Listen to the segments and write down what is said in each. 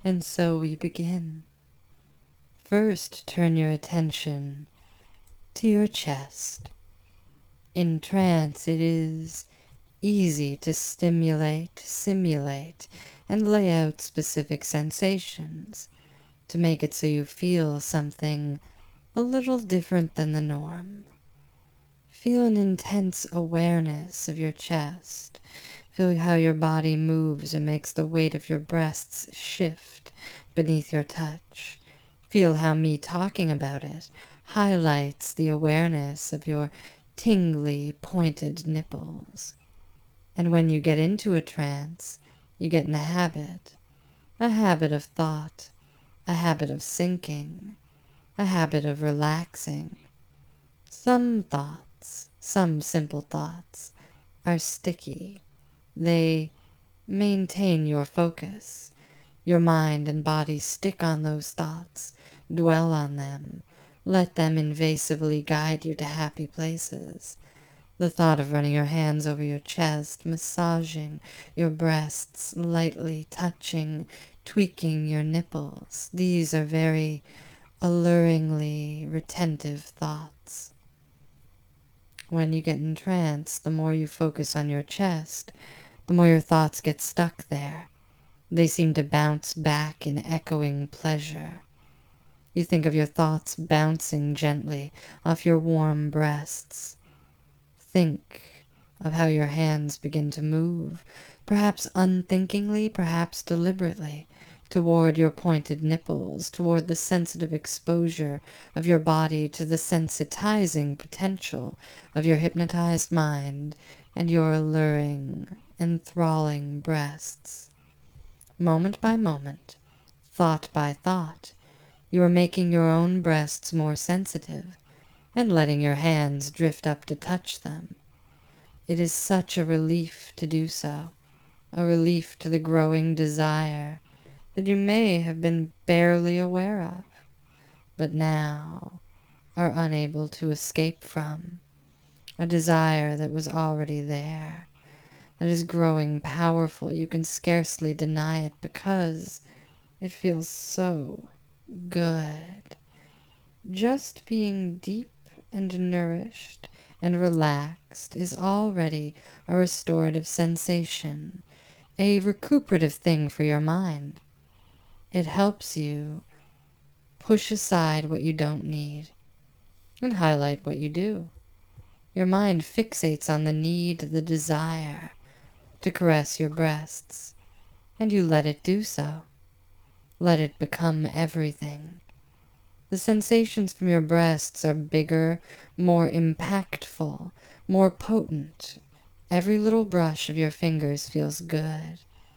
And so we begin. First, turn your attention to your chest. In trance, it is easy to stimulate, simulate, and lay out specific sensations to make it so you feel something a little different than the norm. Feel an intense awareness of your chest. Feel how your body moves and makes the weight of your breasts shift beneath your touch. Feel how me talking about it highlights the awareness of your tingly, pointed nipples. And when you get into a trance, you get in a habit of thought, a habit of sinking, a habit of relaxing. Some thoughts, some simple thoughts, are sticky. They maintain your focus. Your mind and body stick on those thoughts, dwell on them, let them invasively guide you to happy places. The thought of running your hands over your chest, massaging your breasts, lightly touching, tweaking your nipples, these are very alluringly retentive thoughts. When you get in trance, the more you focus on your chest, the more your thoughts get stuck there. They seem to bounce back in echoing pleasure. You think of your thoughts bouncing gently off your warm breasts. Think of how your hands begin to move, perhaps unthinkingly, perhaps deliberately, toward your pointed nipples, toward the sensitive exposure of your body to the sensitizing potential of your hypnotized mind and your alluring, enthralling breasts. Moment by moment, thought by thought, you are making your own breasts more sensitive and letting your hands drift up to touch them. It is such a relief to do so, a relief to the growing desire that you may have been barely aware of, but now are unable to escape from, a desire that was already there, that is growing powerful. You can scarcely deny it because it feels so good. Just being deep and nourished and relaxed is already a restorative sensation, a recuperative thing for your mind. It helps you push aside what you don't need and highlight what you do. Your mind fixates on the need, the desire to caress your breasts, and you let it do so. Let it become everything. The sensations from your breasts are bigger, more impactful, more potent. Every little brush of your fingers feels good,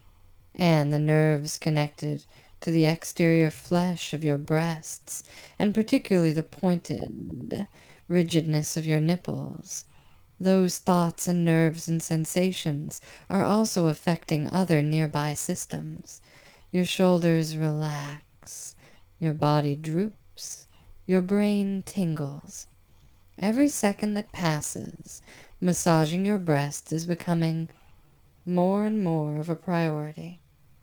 and the nerves connected to the exterior flesh of your breasts, and particularly the pointed rigidness of your nipples. Those thoughts and nerves and sensations are also affecting other nearby systems. Your shoulders relax, your body droops, your brain tingles. Every second that passes, massaging your breasts is becoming more and more of a priority,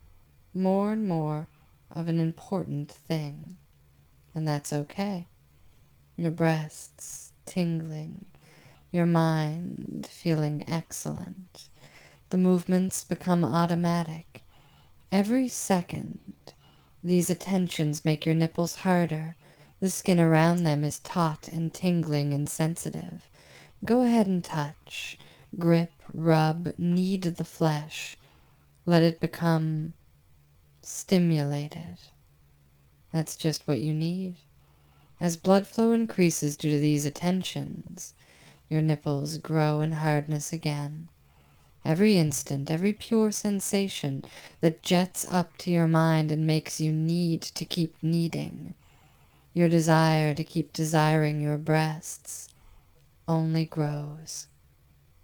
more and more of an important thing. And that's okay. Your breasts tingling, your mind feeling excellent. The movements become automatic. Every second, these attentions make your nipples harder. The skin around them is taut and tingling and sensitive. Go ahead and touch, grip, rub, knead the flesh. Let it become stimulated. That's just what you need. As blood flow increases due to these attentions, your nipples grow in hardness again. Every instant, every pure sensation that jets up to your mind and makes you need to keep needing, your desire to keep desiring your breasts, only grows.